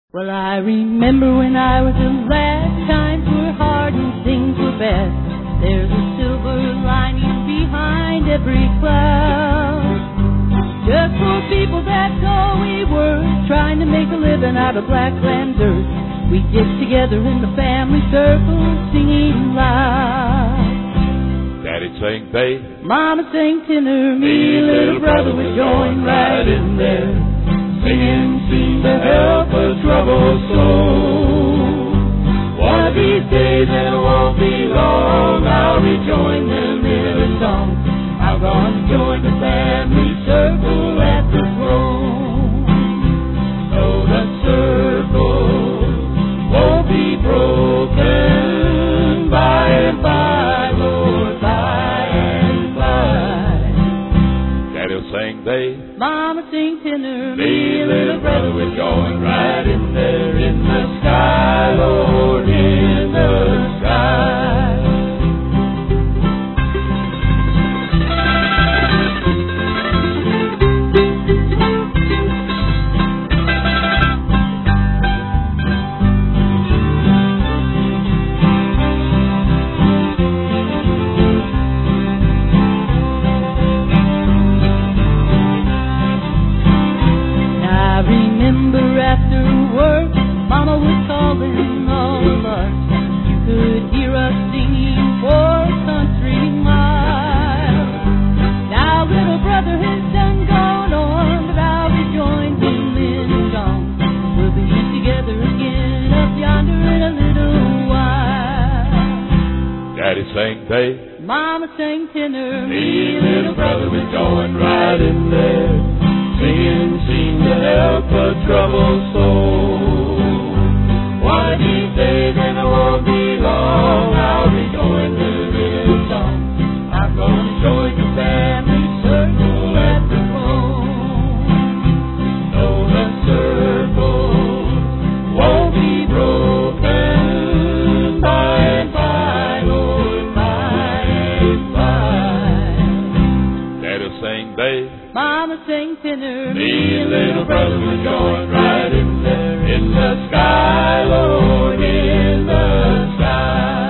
Well, I remember when I was a lad, times were hard and things were bad. There's a silver lining behind every cloud. Just for people, that's all we were, trying to make a living out of black land dirt. We get together in the family circle, singing loud. Daddy sang bass, Mama sang tenor, me and little brother would join right in there. singing seemed to help a troubled soul. One of these days, and it won't be long, I'll rejoin them in a song. I'm gonna join the family circle at the throne. So the circle won't be broken by and by, Lord, by and by. Daddy'll sing bass, Mama sing tenor, me and little brother, we're going right in there in the sky, Lord, in the sky. After work, Mama would call in all of us. You could hear us singing for a country mile. Now little brother has done gone on, but I'll rejoin him in song. We'll be together again up yonder in a little while. Daddy sang bass, Mama sang tenor, me and little brother was going right in there. Singing seemed to help a troubled soul. One of these days, and it won't be long, I'll rejoin them in a song. I'm gonna join the family circle at the throne. No, the circle won't be broken by and by, Lord, by and by. Daddy'll sing bass, Mama sang tenor, me and little brother were going right in there in the sky, Lord, in the sky.